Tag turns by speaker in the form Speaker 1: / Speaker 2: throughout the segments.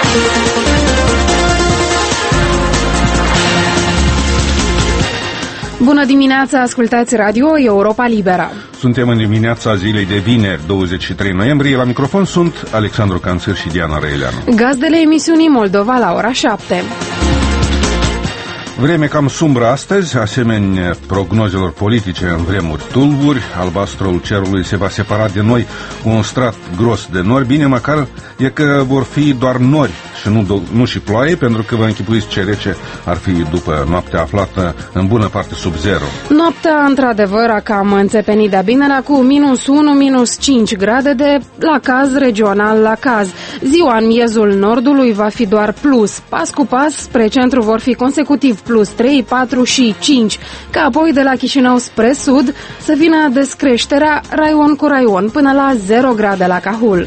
Speaker 1: Bună dimineața, ascultați Radio Europa Liberă.
Speaker 2: Suntem în dimineața zilei de vineri, 23 noiembrie. La microfon sunt Alexandru Canțir și Diana Răileanu.
Speaker 1: Gazdele emisiunii Moldova la ora 7.
Speaker 2: Vreme cam sumbră astăzi, asemenea prognozelor politice în vremuri tulburi. Albastrul cerului se va separa de noi un strat gros de nori. Bine, măcar e că vor fi doar nori și nu și ploaie, pentru că vă închipuiți ce rece ar fi după noaptea aflată în bună parte sub zero.
Speaker 1: Noaptea, într-adevăr, a cam înțepenit de-a binelea cu -1, -5 grade de la caz regional la caz. Ziua în miezul nordului va fi doar plus. Pas cu pas spre centru vor fi consecutiv +3, 4 și 5, ca apoi de la Chișinău spre sud să vină descreșterea raion cu raion până la 0 grade la Cahul.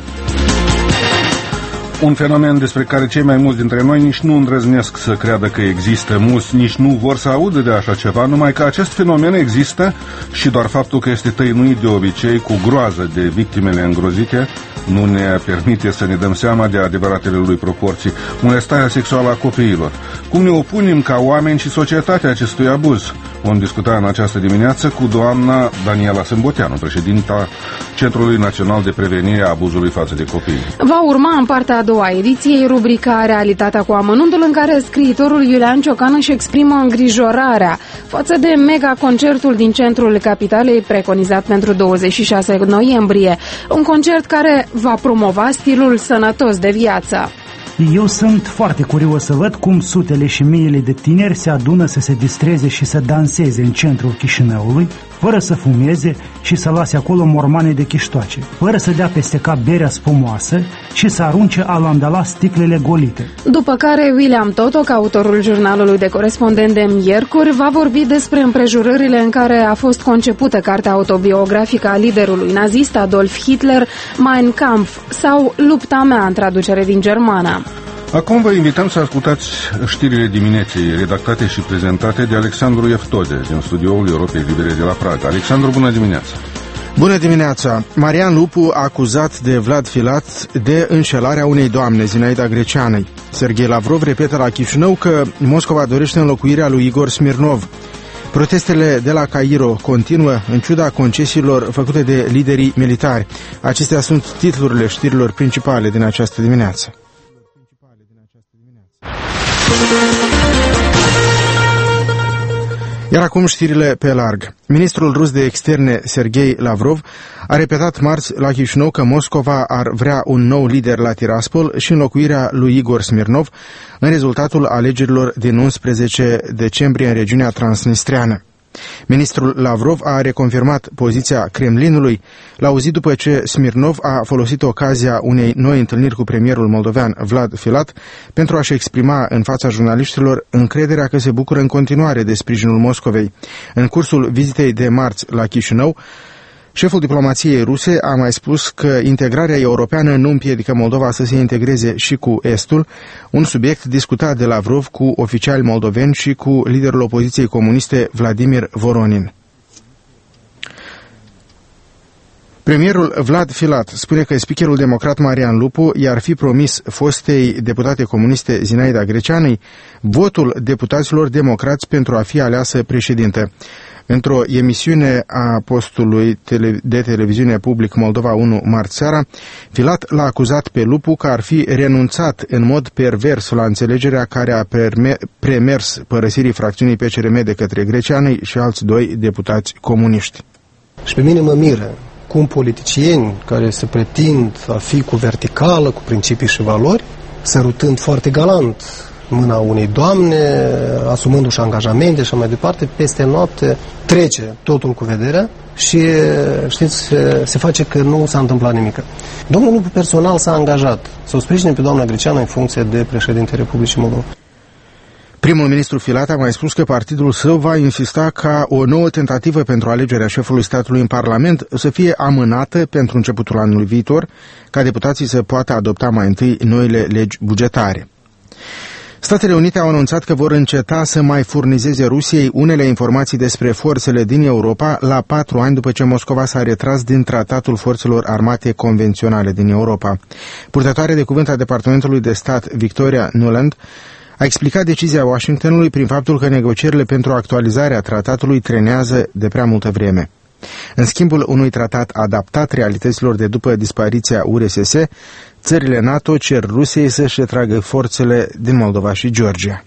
Speaker 2: Un fenomen despre care cei mai mulți dintre noi nici nu îndrăznesc să creadă că există. Mulți nici nu vor să audă de așa ceva, numai că acest fenomen există și doar faptul că este tăinuit de obicei cu groază de victimele îngrozite nu ne permite să ne dăm seama de adevăratele lui proporții. Molestarea sexuală a copiilor. Cum ne opunem ca oameni și societatea acestui abuz? Vom discuta în această dimineață cu doamna Daniela Sâmboteanu, președinta Centrului Național de Prevenire a Abuzului față de copii.
Speaker 1: Va urma în partea a doua ediției rubrica Realitatea cu amănuntul, în care scriitorul Iulian Ciocan își exprimă îngrijorarea față de mega-concertul din centrul capitalei preconizat pentru 26 noiembrie. Un concert care va promova stilul sănătos de viață.
Speaker 3: Eu sunt foarte curios să văd cum sutele și miile de tineri se adună să se distreze și să danseze în centrul Chișinăului, fără să fumeze și să lase acolo mormane de chiștoace, fără să dea peste cap berea spumoasă și să arunce alandala sticlele golite.
Speaker 1: După care William Totoc, autorul jurnalului de corespondent de miercuri, va vorbi despre împrejurările în care a fost concepută cartea autobiografică a liderului nazist Adolf Hitler, Mein Kampf, sau Lupta mea, în traducere din germană.
Speaker 2: Acum vă invităm să ascultați știrile dimineții, redactate și prezentate de Alexandru Eftode, din studioul Europei Libere de la Praga. Alexandru, bună dimineața!
Speaker 4: Bună dimineața! Marian Lupu, acuzat de Vlad Filat de înșelarea unei doamne, Zinaida Greceanei. Serghei Lavrov repetă la Chișinău că Moscova dorește înlocuirea lui Igor Smirnov. Protestele de la Cairo continuă în ciuda concesiilor făcute de liderii militari. Acestea sunt titlurile știrilor principale din această dimineață. Iar acum știrile pe larg. Ministrul rus de externe Serghei Lavrov a repetat marți la Chișinău că Moscova ar vrea un nou lider la Tiraspol și înlocuirea lui Igor Smirnov în rezultatul alegerilor din 11 decembrie în regiunea transnistreană. Ministrul Lavrov a reconfirmat poziția Kremlinului la o zi după ce Smirnov a folosit ocazia unei noi întâlniri cu premierul moldovean Vlad Filat pentru a-și exprima în fața jurnaliștilor încrederea că se bucură în continuare de sprijinul Moscovei. În cursul vizitei de marți la Chișinău, șeful diplomației ruse a mai spus că integrarea europeană nu împiedică Moldova să se integreze și cu Estul, un subiect discutat de Lavrov cu oficiali moldoveni și cu liderul opoziției comuniste Vladimir Voronin. Premierul Vlad Filat spune că speakerul democrat Marian Lupu i-ar fi promis fostei deputate comuniste Zinaida Greceanei votul deputaților democrați pentru a fi aleasă președintă. Într-o emisiune a postului de televiziune public Moldova 1 marți seara, Filat l-a acuzat pe Lupu că ar fi renunțat în mod pervers la înțelegerea care a premers părăsirii fracțiunii PCRM de către Greceanei și alți doi deputați comuniști.
Speaker 5: Și pe mine mă miră cum politicieni care se pretind a fi cu verticală, cu principii și valori, sărutând foarte galant mâna unei doamne, asumându-și angajamente și așa mai departe, peste noapte trece totul cu vederea și, știți, se face că nu s-a întâmplat nimic. Domnul Lupu personal s-a angajat să o sprijine pe doamna Greceană în funcție de președinte Republicii Moldova.
Speaker 4: Primul ministru Filat a mai spus că partidul său va insista ca o nouă tentativă pentru alegerea șefului statului în Parlament să fie amânată pentru începutul anului viitor, ca deputații să poată adopta mai întâi noile legi bugetare. Statele Unite au anunțat că vor înceta să mai furnizeze Rusiei unele informații despre forțele din Europa la 4 ani după ce Moscova s-a retras din Tratatul Forțelor Armate Convenționale din Europa. Purtătoarea de cuvânt a Departamentului de Stat, Victoria Nuland, a explicat decizia Washingtonului prin faptul că negocierile pentru actualizarea tratatului trenează de prea multă vreme. În schimbul unui tratat adaptat realităților de după dispariția URSS, țările NATO cer Rusiei să-și retragă forțele din Moldova și Georgia.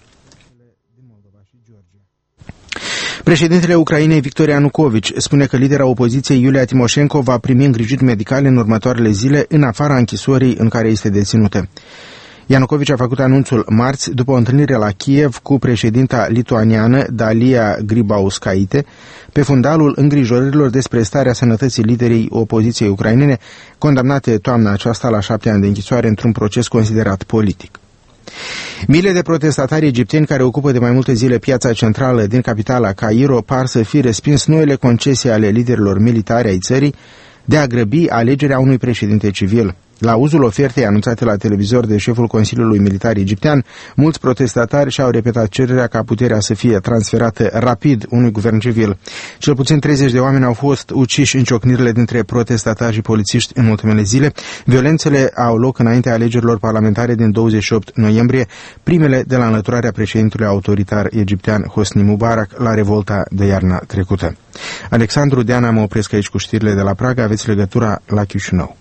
Speaker 4: Președintele Ucrainei, Victor Ianukovici, spune că lidera opoziției, Iulia Timoșenko, va primi îngrijiri medicale în următoarele zile, în afara închisorii în care este deținută. Ianukovici a făcut anunțul marți după o întâlnire la Kiev cu președinta lituaniană Dalia Grybauskaite pe fundalul îngrijorărilor despre starea sănătății liderii opoziției ucrainene, condamnate toamna aceasta la 7 ani de închisoare într-un proces considerat politic. Miile de protestatari egipteni care ocupă de mai multe zile piața centrală din capitala Cairo par să fi respins noile concesii ale liderilor militari ai țării de a grăbi alegerea unui președinte civil. La auzul ofertei anunțate la televizor de șeful Consiliului Militar Egiptean, mulți protestatari și-au repetat cererea ca puterea să fie transferată rapid unui guvern civil. Cel puțin 30 de oameni au fost uciși în ciocnirile dintre protestatari și polițiști în ultimele zile. Violențele au loc înaintea alegerilor parlamentare din 28 noiembrie, primele de la înlăturarea președintelui autoritar egiptean Hosni Mubarak la revolta de iarna trecută. Alexandru Deana, mă opresc aici cu știrile de la Praga, aveți legătura la Chișinău.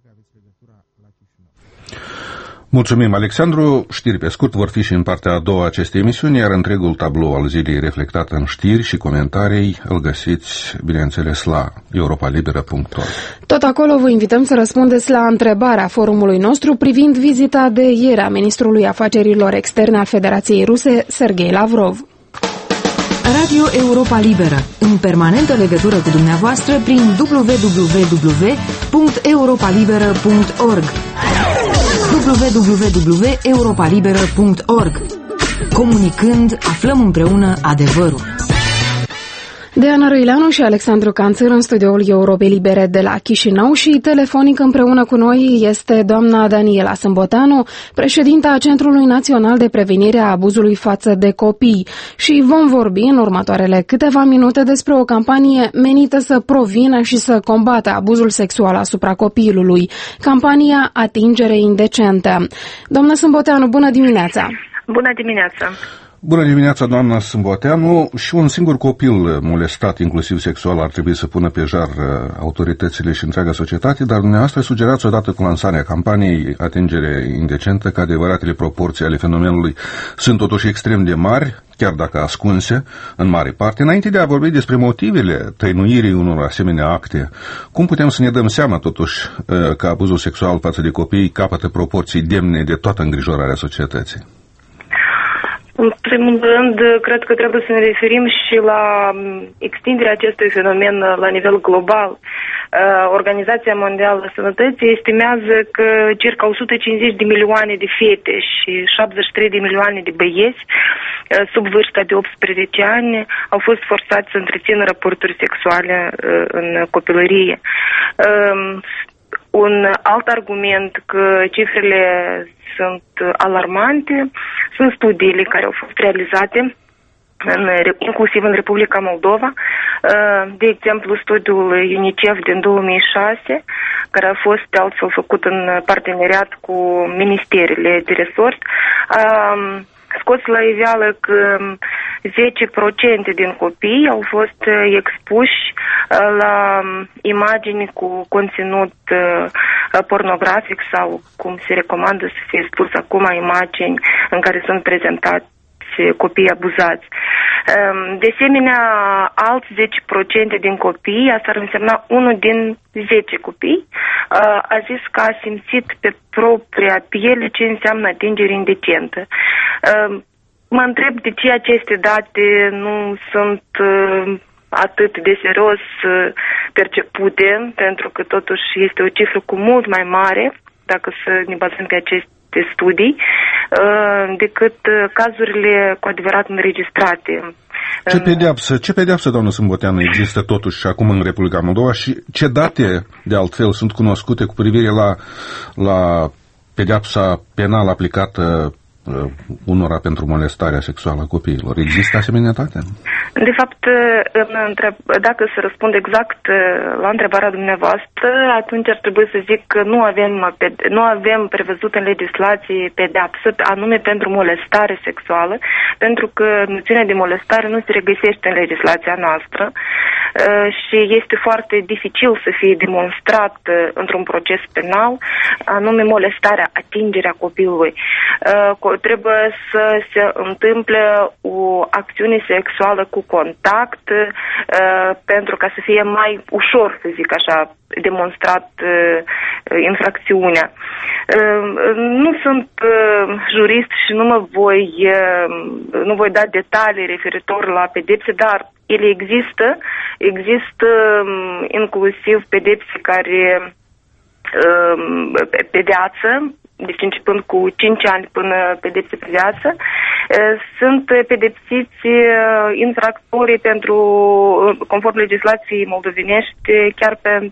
Speaker 2: Mulțumim, Alexandru. Știri pe scurt vor fi și în partea a doua acestei emisiuni, iar întregul tablou al zilei reflectat în știri și comentarii îl găsiți, bineînțeles, la europalibera.org.
Speaker 1: Tot acolo vă invităm să răspundeți la întrebarea forumului nostru privind vizita de ieri a ministrului afacerilor externe al Federației Ruse, Serghei Lavrov.
Speaker 6: Radio Europa Liberă, în permanentă legătură cu dumneavoastră prin www.europalibera.org www.europalibera.org. Comunicând, aflăm împreună adevărul.
Speaker 1: Deana Răileanu și Alexandru Canțăr în studioul Europei Libere de la Chișinău și telefonic împreună cu noi este doamna Daniela Sâmboteanu, președinta Centrului Național de Prevenire a Abuzului față de copii. Și vom vorbi în următoarele câteva minute despre o campanie menită să provină și să combată abuzul sexual asupra copilului. Campania Atingere Indecentă. Doamna Sâmboteanu, bună dimineața!
Speaker 7: Bună dimineața!
Speaker 2: Bună dimineața, doamna Sâmboteanu. Și un singur copil molestat, inclusiv sexual, ar trebui să pună pe jar autoritățile și întreaga societate, dar dumneavoastră sugerați odată cu lansarea campaniei Atingere Indecentă că adevăratele proporții ale fenomenului sunt totuși extrem de mari, chiar dacă ascunse, în mare parte. Înainte de a vorbi despre motivele tăinuirii unor asemenea acte, cum putem să ne dăm seama totuși că abuzul sexual față de copii capătă proporții demne de toată îngrijorarea societății?
Speaker 7: În primul rând, cred că trebuie să ne referim și la extinderea acestui fenomen la nivel global. Organizația Mondială a Sănătății estimează că circa 150 de milioane de fete și 73 de milioane de băieți sub vârsta de 18 ani au fost forțați să întrețină raporturi sexuale în copilărie. Un alt argument că cifrele sunt alarmante sunt studiile care au fost realizate inclusiv în Republica Moldova. De exemplu, studiul UNICEF din 2006, care a fost de altfel făcut în parteneriat cu ministerele de resort, scos la iveală că 10% din copii au fost expuși la imagini cu conținut pornografic sau, cum se recomandă să fie spus acum, imagini în care sunt prezentați copii abuzați. De asemenea, alți 10% din copii, asta ar însemna 1 din 10 copii, a zis că a simțit pe propria piele ce înseamnă atingere indecentă. Mă întreb de ce aceste date nu sunt atât de serios percepute, pentru că totuși este o cifră cu mult mai mare, dacă să ne bazăm pe aceste studii, decât cazurile cu adevărat înregistrate.
Speaker 2: Ce pedeapsă, doamnă Sâmboteanu, există totuși și acum în Republica Moldova și ce date, de altfel, sunt cunoscute cu privire la pedeapsa penală aplicată unora pentru molestarea sexuală a copiilor. Există asemenea date?
Speaker 7: De fapt, dacă să răspund exact la întrebarea dumneavoastră, atunci ar trebui să zic că nu avem prevăzut în legislație pedeapsă, anume pentru molestare sexuală, pentru că noțiunea de molestare nu se regăsește în legislația noastră și este foarte dificil să fie demonstrat într-un proces penal, anume molestarea, atingerea copilului. Trebuie să se întâmple o acțiune sexuală cu contact pentru ca să fie mai ușor, să zic așa, demonstrat infracțiunea. Nu sunt jurist și nu voi da detalii referitor la pedepse, dar ele există inclusiv pedepse care pe viață, deci începând cu 5 ani până pedepse pe viață, sunt pedepsiți infractorii conform legislației moldovenești, chiar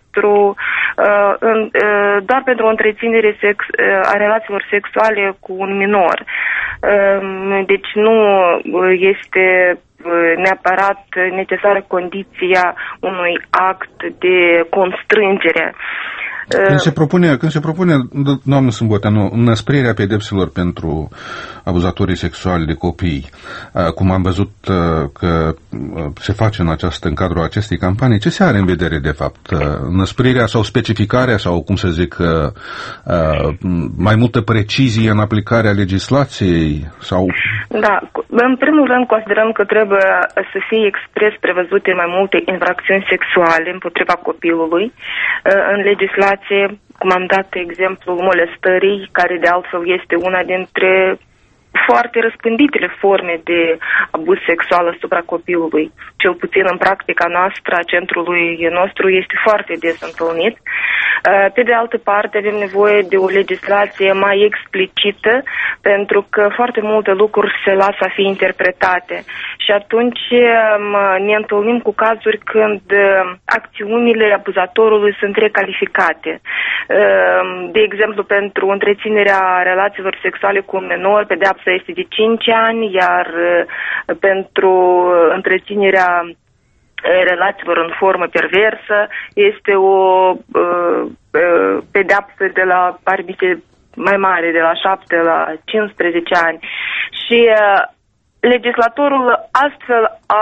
Speaker 7: doar pentru o întreținere a relațiilor sexuale cu un minor. Deci nu este neapărat necesară condiția unui act de constrângere.
Speaker 2: Când se propune, doamnă Sâmboteanu, înăsprirea pedepselor pentru abuzatorii sexuali de copii, cum am văzut că se face în cadrul acestei campanii, ce se are în vedere de fapt? Înăsprirea sau specificarea sau, cum să zic, mai multă precizie în aplicarea legislației? Sau... Da,
Speaker 7: în primul rând considerăm că trebuie să fie expres prevăzute mai multe infracțiuni sexuale împotriva copilului în legislație, cum am dat exemplul molestării, care de altfel este una dintre foarte răspânditele forme de abuz sexual asupra copilului. Cel puțin în practica noastră, a centrului nostru, este foarte des întâlnit. Pe de altă parte, avem nevoie de o legislație mai explicită, pentru că foarte multe lucruri se lasă a fi interpretate. Și atunci ne întâlnim cu cazuri când acțiunile abuzatorului sunt recalificate. De exemplu, pentru întreținerea relațiilor sexuale cu un minor, pedeapsa este de 5 ani, iar pentru întreținerea relațiilor în formă perversă este o pedeapsă de la mai mare, de la 7 la 15 ani. Și legislatorul astfel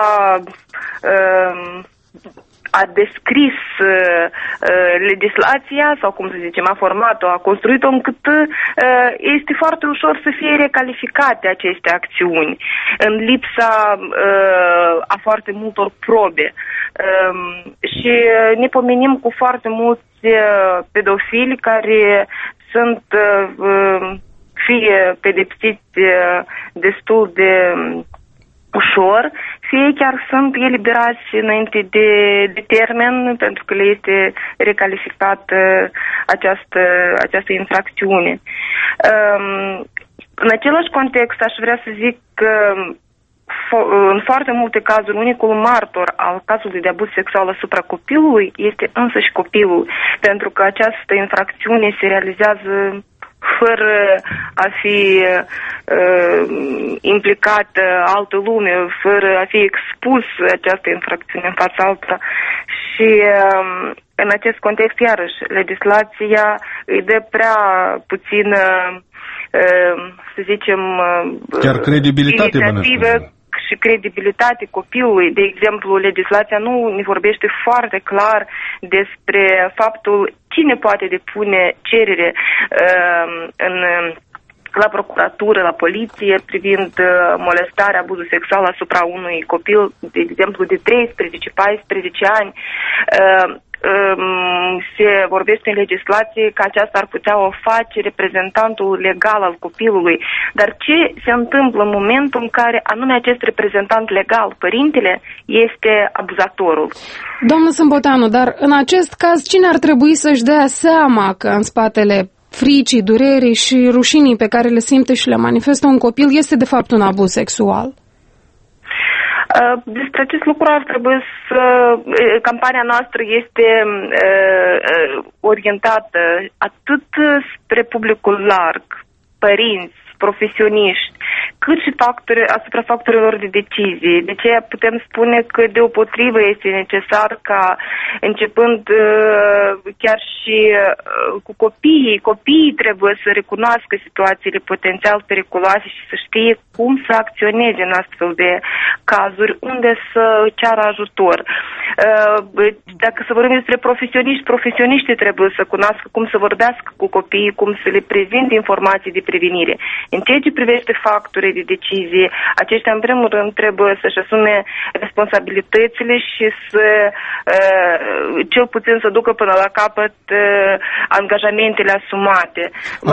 Speaker 7: a descris legislația, sau cum să zicem, a format-o, a construit-o încât este foarte ușor să fie recalificate aceste acțiuni în lipsa a foarte multor probe. Și ne pomenim cu foarte mulți pedofili care sunt fie pedepsiți destul de ușor, fie chiar sunt eliberați înainte de termen, pentru că le este recalificată această infracțiune. În același context, aș vrea să zic că în foarte multe cazuri, unicul martor al cazului de abuz sexual asupra copilului este însăși copilul, pentru că această infracțiune se realizează fără a fi implicată altă lume, fără a fi expus această infracțiune în fața altora. Și în acest context, iarăși, legislația îi dă prea puțină, să zicem,
Speaker 2: chiar credibilitate,
Speaker 7: și credibilitate copilului. De exemplu, legislația nu ne vorbește foarte clar despre faptul cine poate depune cerere la procuratură, la poliție, privind molestarea, abuzul sexual asupra unui copil, de exemplu, de 13-14 ani. Se vorbește în legislație că aceasta ar putea o face reprezentantul legal al copilului. Dar ce se întâmplă în momentul în care anume acest reprezentant legal, părintele, este abuzatorul?
Speaker 1: Doamnă Sâmboteanu, dar în acest caz cine ar trebui să-și dea seama că în spatele fricii, durerii și rușinii pe care le simte și le manifestă un copil este de fapt un abuz sexual?
Speaker 7: Despre acest lucru ar trebui campania noastră este orientată atât spre publicul larg, părinți, profesioniști, cât și asupra factorilor de decizie. De aceea putem spune că deopotrivă este necesar ca, începând chiar și cu copiii trebuie să recunoască situațiile potențial periculoase și să știe cum să acționeze în astfel de cazuri, unde să ceară ajutor. Dacă să vorbim despre profesioniștii trebuie să cunoască cum să vorbească cu copiii, cum să le prezinte informații de prevenire. În ceea ce privește factorii de decizie, aceștia în primul rând trebuie să-și asume responsabilitățile și să cel puțin să ducă până la capăt angajamentele asumate.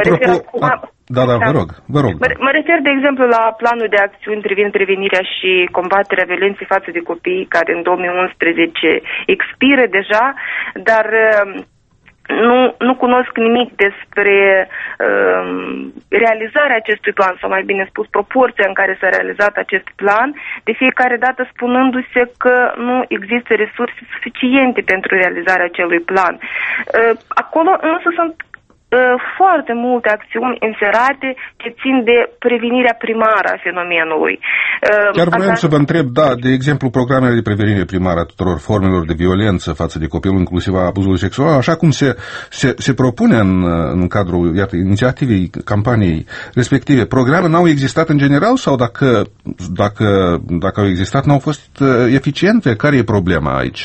Speaker 2: Vă rog.
Speaker 7: Mă refer, de exemplu, la planul de acțiuni privind prevenirea și combaterea violenței față de copii, care în 2011 expiră deja, dar nu cunosc nimic despre realizarea acestui plan, sau mai bine spus, proporția în care s-a realizat acest plan, de fiecare dată spunându-se că nu există resurse suficiente pentru realizarea acelui plan. Acolo însă sunt foarte multe acțiuni inserate ce țin de prevenirea primară a fenomenului.
Speaker 2: Chiar vreau să vă întreb, de exemplu, programele de prevenire primară a tuturor formelor de violență față de copil, inclusiv a abuzului sexual, așa cum se propune în cadrul inițiativei, campaniei respective, programe n-au existat în general sau dacă au existat, n-au fost eficiente? Care e problema aici?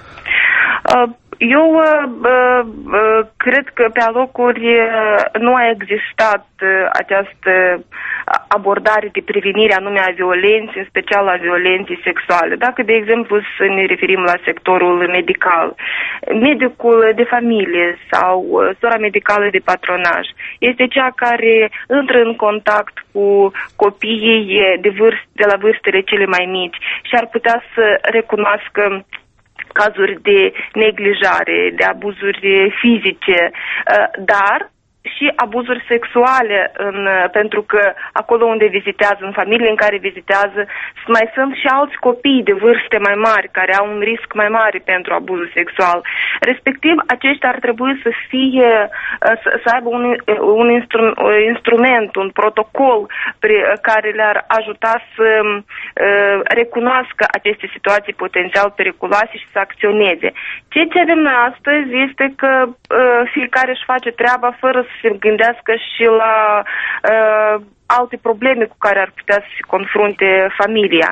Speaker 7: Eu cred că pe alocuri nu a existat această abordare de prevenire anume a violenței, în special a violenței sexuale. Dacă, de exemplu, să ne referim la sectorul medical, medicul de familie sau sora medicală de patronaj este cea care intră în contact cu copiii de la vârstele cele mai mici și ar putea să recunoască cazuri de neglijare, de abuzuri fizice, dar și abuzuri sexuale, pentru că acolo unde vizitează, în familiile în care vizitează, mai sunt și alți copii de vârste mai mari, care au un risc mai mare pentru abuzul sexual. Respectiv, aceștia ar trebui să aibă un instrument, un protocol care le-ar ajuta să recunoască aceste situații potențial periculoase și să acționeze. Ceea ce avem noi astăzi este că fiecare își face treaba fără să se gândească și la alte probleme cu care ar putea să se confrunte familia.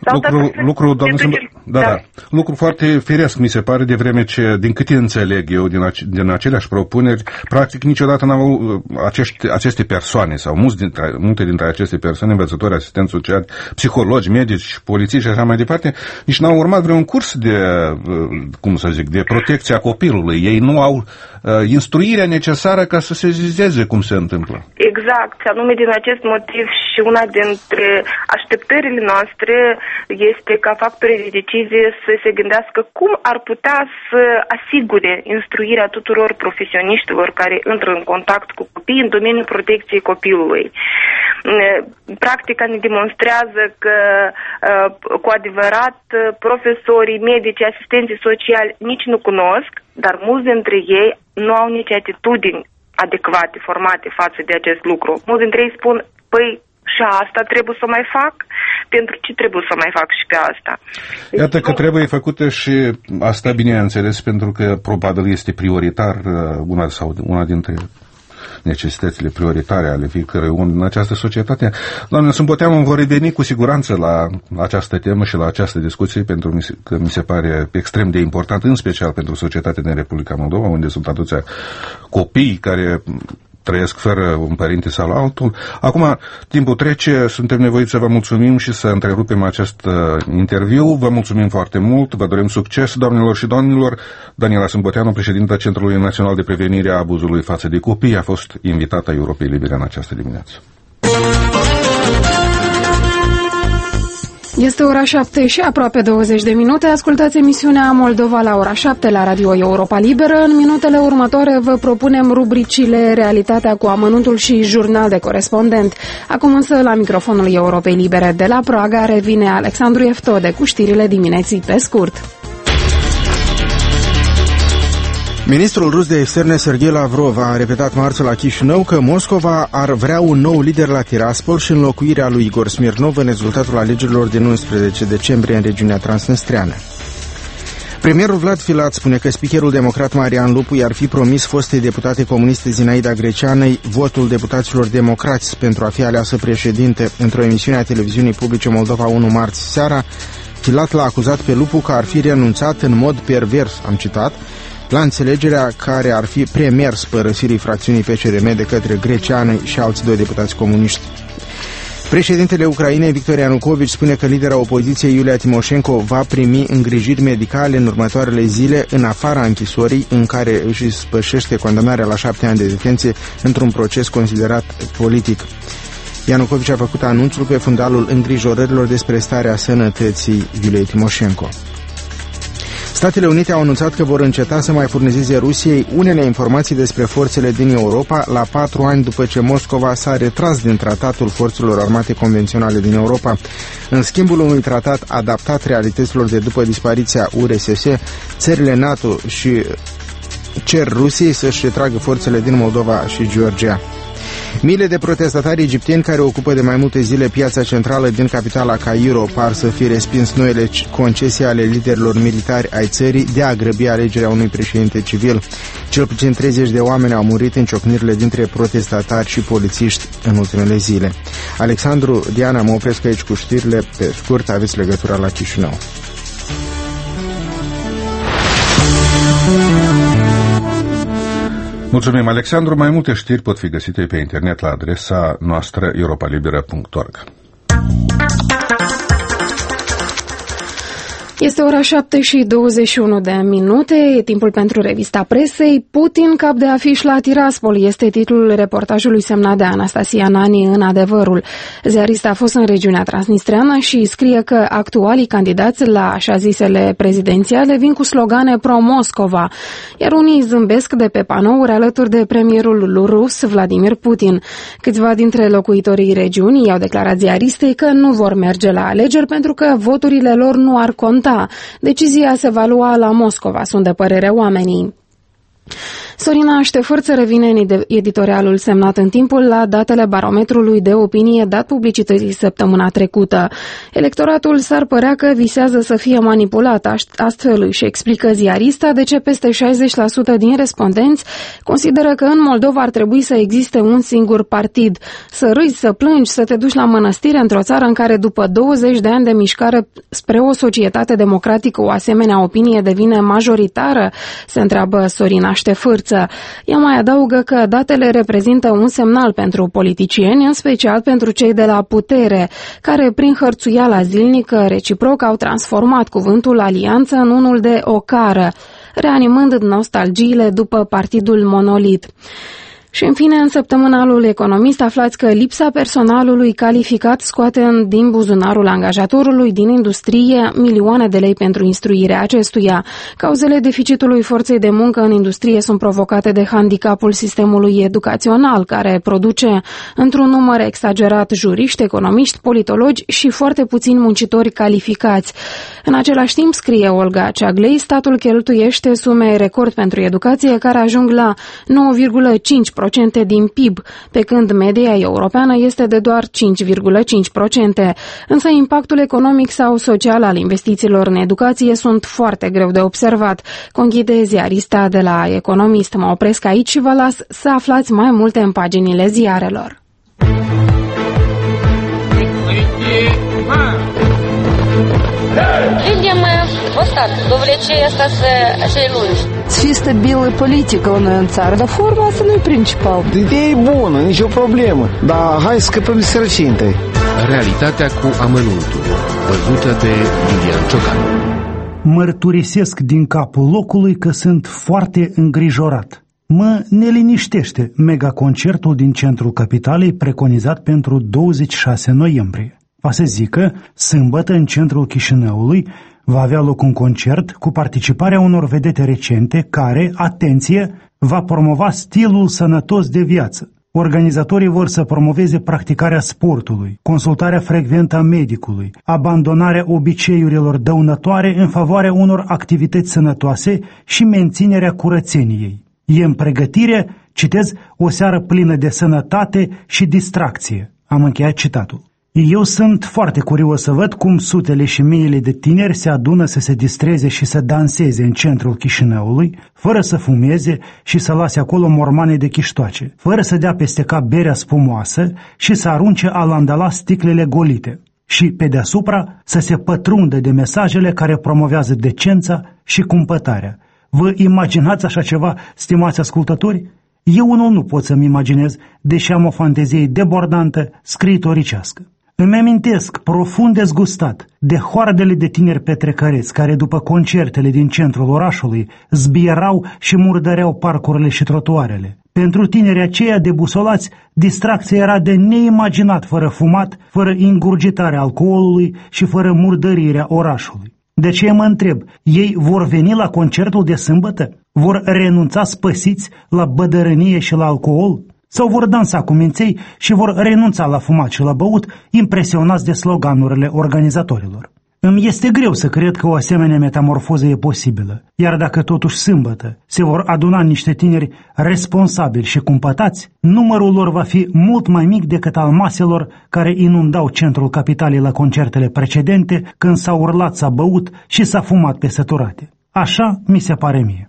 Speaker 7: Lucru foarte firesc, mi se pare, de vreme ce, din câte înțeleg eu, din aceleași propuneri, practic niciodată n-au aceste persoane, sau multe dintre aceste persoane, învățători, asistenți sociali, psihologi, medici, polițiști și așa mai departe, nici n-au urmat vreun curs de protecție a copilului. Ei nu au instruirea necesară ca să se zizeze cum se întâmplă. Exact. Anume din acest motiv și una dintre așteptările noastre este ca factorii de decizie să se gândească cum ar putea să asigure instruirea tuturor profesioniștilor care intră în contact cu copii în domeniul protecției copilului. Practica ne demonstrează că cu adevărat profesorii, medici, asistenții sociali nici nu cunosc, dar mulți dintre ei nu au nici atitudini adecvate, formate față de acest lucru. Mulți dintre ei spun, și asta trebuie să mai fac? Pentru ce trebuie să mai fac și pe asta?
Speaker 2: Iată că trebuie făcută și asta, bineînțeles, pentru că probabil este prioritar una dintre necesitățile prioritare ale fiecărui om în această societate. Doamne Sâmboteanu, vom reveni cu siguranță la această temă și la această discuție, pentru că mi se pare extrem de important, în special pentru societatea din Republica Moldova, unde sunt atâția copii care trăiesc fără un părinte sau altul. Acum, timpul trece, suntem nevoiți să vă mulțumim și să întrerupem acest interviu. Vă mulțumim foarte mult, vă dorim succes, doamnelor și domnilor. Daniela Sâmboteanu, președinta Centrului Național de Prevenire a Abuzului față de Copii, a fost invitata Europei Libere în această dimineață.
Speaker 1: Este ora 7 și aproape 20 de minute. Ascultați emisiunea Moldova la ora 7 la Radio Europa Liberă. În minutele următoare vă propunem rubricile Realitatea cu amănuntul și Jurnal de corespondent. Acum însă la microfonul Europei Libere de la Praga revine Alexandru Eftode cu știrile dimineții pe scurt.
Speaker 4: Ministrul rus de externe Serghei Lavrov a repetat marți la Chișinău că Moscova ar vrea un nou lider la Tiraspol și înlocuirea lui Igor Smirnov în rezultatul alegerilor din 11 decembrie în regiunea transnistreană. Premierul Vlad Filat spune că speakerul democrat Marian Lupu i-ar fi promis fostei deputate comuniste Zinaida Greceanei votul deputaților democrați pentru a fi aleasă președinte într-o emisiune a televiziunii publice Moldova 1 marți seara. Filat l-a acuzat pe Lupu că ar fi renunțat în mod pervers, am citat, la înțelegerea care ar fi premers părăsirii fracțiunii PCRM de către Greceanei și alți doi deputați comuniști. Președintele Ucrainei, Victor Ianukovici, spune că lidera opoziției, Iulia Timoșenko, va primi îngrijiri medicale în următoarele zile în afara închisorii, în care își spășește condamnarea la 7 ani de detenție într-un proces considerat politic. Ianukovici a făcut anunțul pe fundalul îngrijorărilor despre starea sănătății Iuliei Timoșenko. Statele Unite au anunțat că vor înceta să mai furnizeze Rusiei unele informații despre forțele din Europa la 4 ani după ce Moscova s-a retras din tratatul forțelor armate convenționale din Europa. În schimbul unui tratat adaptat realităților de după dispariția URSS, țările NATO și cer Rusiei să-și retragă forțele din Moldova și Georgia. Miile de protestatari egipteni care ocupă de mai multe zile piața centrală din capitala Cairo par să fi respins noile concesii ale liderilor militari ai țării de a grăbi alegerea unui președinte civil. Cel puțin 30 de oameni au murit în ciocnirile dintre protestatari și polițiști în ultimele zile. Alexandru, Diana, mă opresc aici cu știrile. Pe scurt, aveți legătura la Chișinău.
Speaker 2: Mulțumim, Alexandru. Mai multe știri pot fi găsite pe internet la adresa noastră europalibera.org.
Speaker 1: Este ora 7:21. E timpul pentru revista presei. Putin cap de afiș la Tiraspol este titlul reportajului semnat de Anastasia Nani în Adevărul. Ziarista a fost în regiunea transnistreană și scrie că actualii candidați la așa zisele prezidențiale vin cu slogane pro-Moscova, iar unii zâmbesc de pe panouri alături de premierul rus Vladimir Putin. Câțiva dintre locuitorii regiunii au declarat ziaristei că nu vor merge la alegeri pentru că voturile lor nu ar conta. Decizia se va lua la Moscova, sunt de părere oamenii. Sorina Ștefărță revine în editorialul semnat în timpul la datele barometrului de opinie dat publicității săptămâna trecută. Electoratul s-ar părea că visează să fie manipulat, astfel își explică ziarista de ce peste 60% din respondenți consideră că în Moldova ar trebui să existe un singur partid. Să râzi, să plângi, să te duci la mănăstire într-o țară în care după 20 de ani de mișcare spre o societate democratică o asemenea opinie devine majoritară, se întreabă Sorina Ștefărță. Ea mai adaugă că datele reprezintă un semnal pentru politicieni, în special pentru cei de la putere, care prin hărțuiala zilnică reciproc au transformat cuvântul alianță în unul de ocară, reanimând nostalgiile după partidul monolit. Și în fine, în săptămânalul Economist aflați că lipsa personalului calificat scoate din buzunarul angajatorului din industrie milioane de lei pentru instruirea acestuia. Cauzele deficitului forței de muncă în industrie sunt provocate de handicapul sistemului educațional, care produce într-un număr exagerat juriști, economiști, politologi și foarte puțini muncitori calificați. În același timp, scrie Olga Ceaglei, statul cheltuiește sume record pentru educație care ajung la 9,5% din PIB, pe când media europeană este de doar 5,5%. Însă impactul economic sau social al investițiilor în educație sunt foarte greu de observat. Conchide ziarista de la Economist. Mă opresc aici și vă las să aflați mai multe în paginile ziarelor.
Speaker 8: Людям достаточно довлечения остаться acei lungi.
Speaker 9: Чисто белая политика у țară, dar forma asta nu e principal.
Speaker 10: Ideea e bună, nicio problemă, dar hai să scăpăm de sărăcinte.
Speaker 11: Realitatea cu amănuntul, văzută de Iulian Ciocan.
Speaker 3: Mărturisesc din capul locului că sunt foarte îngrijorat. Mă neliniștește megaconcertul din centrul capitalei preconizat pentru 26 noiembrie. Va să zică, sâmbătă în centrul Chișinăului va avea loc un concert cu participarea unor vedete recente care, atenție, va promova stilul sănătos de viață. Organizatorii vor să promoveze practicarea sportului, consultarea frecventă a medicului, abandonarea obiceiurilor dăunătoare în favoarea unor activități sănătoase și menținerea curățeniei. E în pregătire, citez, o seară plină de sănătate și distracție. Am încheiat citatul. Eu sunt foarte curios să văd cum sutele și miile de tineri se adună să se distreze și să danseze în centrul Chișinăului, fără să fumeze și să lase acolo mormane de chiștoace, fără să dea peste cap berea spumoasă și să arunce alandala sticlele golite. Și, pe deasupra, să se pătrundă de mesajele care promovează decența și cumpătarea. Vă imaginați așa ceva, stimați ascultători? Eu unul nu pot să-mi imaginez, deși am o fantezie debordantă scriitoricească. Îmi amintesc, profund dezgustat, de hoardele de tineri petrecăreți care, după concertele din centrul orașului, zbierau și murdăreau parcurile și trotuarele. Pentru tinerii aceia debusolați, distracția era de neimaginat fără fumat, fără ingurgitarea alcoolului și fără murdărirea orașului. De aceea mă întreb, ei vor veni la concertul de sâmbătă? Vor renunța spăsiți la bădărănie și la alcool? Sau vor dansa cu minței și vor renunța la fumat și la băut, impresionați de sloganurile organizatorilor? Îmi este greu să cred că o asemenea metamorfoză e posibilă, iar dacă totuși sâmbătă se vor aduna niște tineri responsabili și cumpătați, numărul lor va fi mult mai mic decât al maselor care inundau centrul capitalei la concertele precedente, când s-a urlat, s-a băut și s-a fumat pe săturate. Așa mi se pare mie.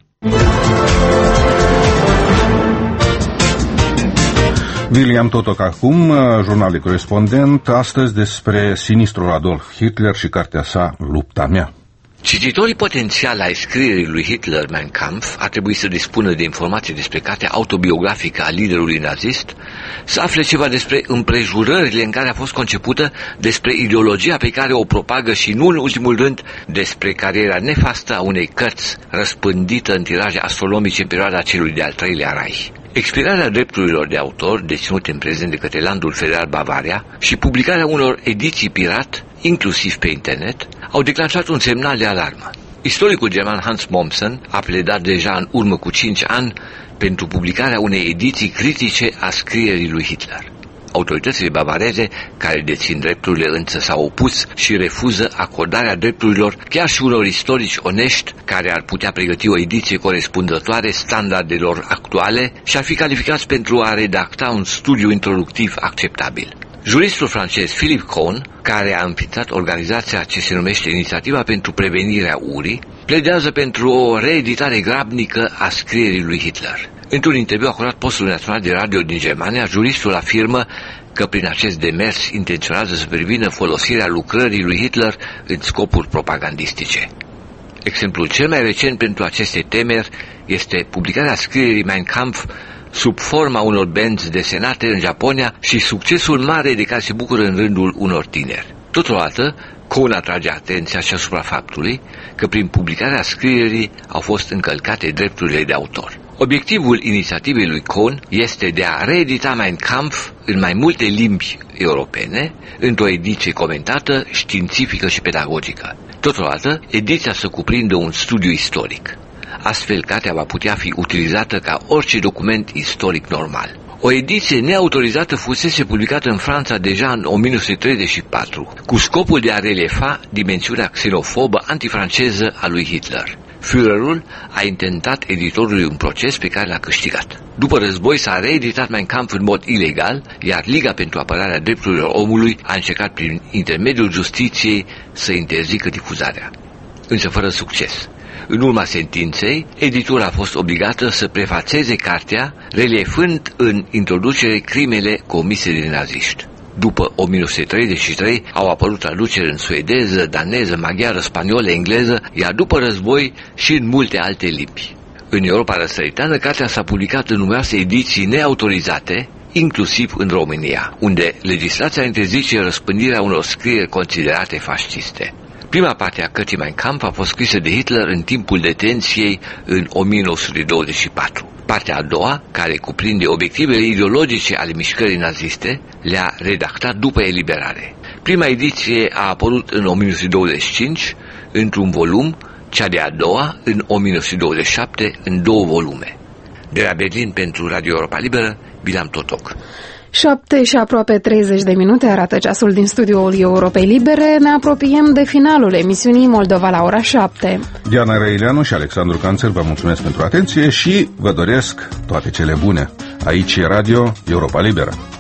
Speaker 2: William Totoc acum, jurnalist corespondent, astăzi despre sinistrul Adolf Hitler și cartea sa Lupta mea.
Speaker 12: Cititorii potențiali ai scrierii lui Hitler, Mein Kampf, ar trebui să dispună de informații despre cartea autobiografică a liderului nazist, să afle ceva despre împrejurările în care a fost concepută, despre ideologia pe care o propagă și, nu în ultimul rând, despre cariera nefastă a unei cărți răspândită în tiraje astronomice în perioada celui de-al treilea Reich. Expirarea drepturilor de autor, deținute în prezent de către Landul Federal Bavaria, și publicarea unor ediții pirat, inclusiv pe internet, au declanșat un semnal de alarmă. Istoricul german Hans Mommsen a pledat deja în urmă cu 5 ani pentru publicarea unei ediții critice a scrierii lui Hitler. Autoritățile bavareze, care dețin drepturile, însă s-au opus și refuză acordarea drepturilor chiar și unor istorici onești care ar putea pregăti o ediție corespunzătoare standardelor actuale și ar fi calificați pentru a redacta un studiu introductiv acceptabil. Juristul francez Philippe Cohn, care a înființat organizația ce se numește Inițiativa pentru Prevenirea Urii, pledează pentru o reeditare grabnică a scrierii lui Hitler. Într-un interviu acordat postului național de radio din Germania, juristul afirmă că prin acest demers intenționează să prevină folosirea lucrării lui Hitler în scopuri propagandistice. Exemplul cel mai recent pentru aceste temeri este publicarea scrierii Mein Kampf sub forma unor benzi desenate în Japonia și succesul mare de care se bucură în rândul unor tineri. Totodată, Cohn atrage atenția și asupra faptului că prin publicarea scrierii au fost încălcate drepturile de autor. Obiectivul inițiativei lui Cohn este de a reedita Mein Kampf în mai multe limbi europene, într-o ediție comentată, științifică și pedagogică. Totodată, ediția să cuprindă un studiu istoric. Astfel, cartea va putea fi utilizată ca orice document istoric normal. O ediție neautorizată fusese publicată în Franța deja în 1934, cu scopul de a relefa dimensiunea xenofobă antifranceză a lui Hitler. Führerul a intentat editorului un proces pe care l-a câștigat. După război s-a reeditat Mein Kampf în mod ilegal, iar Liga pentru Apărarea Drepturilor Omului a încercat prin intermediul justiției să interzică difuzarea, însă fără succes. În urma sentinței, editura a fost obligată să prefațeze cartea, reliefând în introducere crimele comise de naziști. După 1933 au apărut traduceri în suedeză, daneză, maghiară, spaniolă, engleză, iar după război și în multe alte limbi. În Europa răsăritană, cartea s-a publicat în numeroase ediții neautorizate, inclusiv în România, unde legislația interzice răspândirea unor scrieri considerate fasciste. Prima parte a cărții Mein Kampf a fost scrisă de Hitler în timpul detenției în 1924. Partea a doua, care cuprinde obiectivele ideologice ale mișcării naziste, le-a redactat după eliberare. Prima ediție a apărut în 1925 într-un volum, cea de-a doua în 1927 în 2 volume. De la Berlin pentru Radio Europa Liberă, Bilam Totoc.
Speaker 1: 7 și aproape 30 de minute arată ceasul din studioul Europei Libere. Ne apropiem de finalul emisiunii Moldova la ora 7.
Speaker 2: Diana Răileanu și Alexandru Canțer vă mulțumesc pentru atenție și vă doresc toate cele bune. Aici e Radio Europa Liberă.